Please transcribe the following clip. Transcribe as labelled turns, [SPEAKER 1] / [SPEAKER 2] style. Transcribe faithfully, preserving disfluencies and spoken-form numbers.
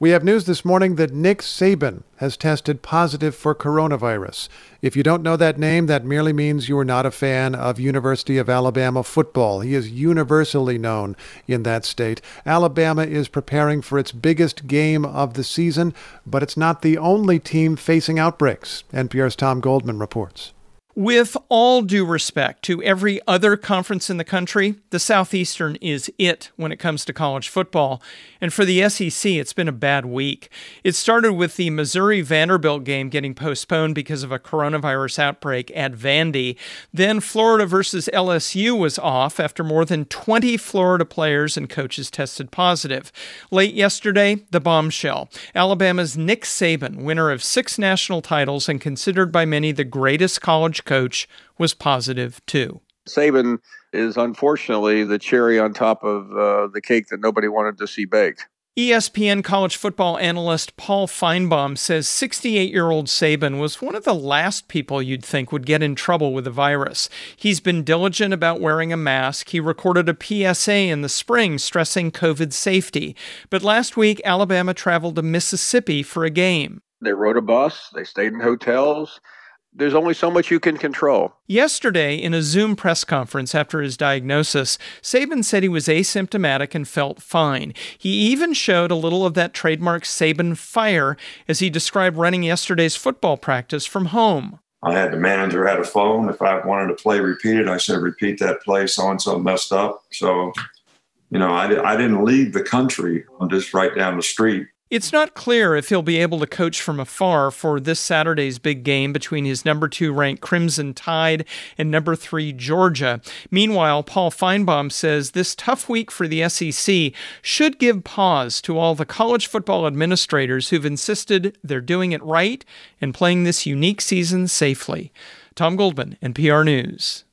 [SPEAKER 1] We have news this morning that Nick Saban has tested positive for coronavirus. If you don't know that name, that merely means you are not a fan of University of Alabama football. He is universally known in that state. Alabama is preparing for its biggest game of the season, but it's not the only team facing outbreaks. N P R's Tom Goldman reports.
[SPEAKER 2] With all due respect to every other conference in the country, the Southeastern is it when it comes to college football. And for the S E C, it's been a bad week. It started with the Missouri-Vanderbilt game getting postponed because of a coronavirus outbreak at Vandy. Then Florida versus L S U was off after more than twenty Florida players and coaches tested positive. Late yesterday, the bombshell. Alabama's Nick Saban, winner of six national titles and considered by many the greatest college coach, was positive too.
[SPEAKER 3] Saban is unfortunately the cherry on top of uh, the cake that nobody wanted to see baked.
[SPEAKER 2] E S P N college football analyst Paul Feinbaum says sixty-eight-year-old Saban was one of the last people you'd think would get in trouble with the virus. He's been diligent about wearing a mask. He recorded a P S A in the spring stressing COVID safety. But last week, Alabama traveled to Mississippi for a game.
[SPEAKER 3] They rode a bus. They stayed in hotels. There's only so much you can control.
[SPEAKER 2] Yesterday, in a Zoom press conference after his diagnosis, Saban said he was asymptomatic and felt fine. He even showed a little of that trademark Saban fire as he described running yesterday's football practice from home.
[SPEAKER 4] I had the manager had a phone. If I wanted to play repeated, I said, repeat that play. So-and-so messed up. So, you know, I, I didn't leave the country. I'm just right down the street.
[SPEAKER 2] It's not clear if he'll be able to coach from afar for this Saturday's big game between his number two ranked Crimson Tide and number three Georgia. Meanwhile, Paul Feinbaum says this tough week for the S E C should give pause to all the college football administrators who've insisted they're doing it right and playing this unique season safely. Tom Goldman, N P R News.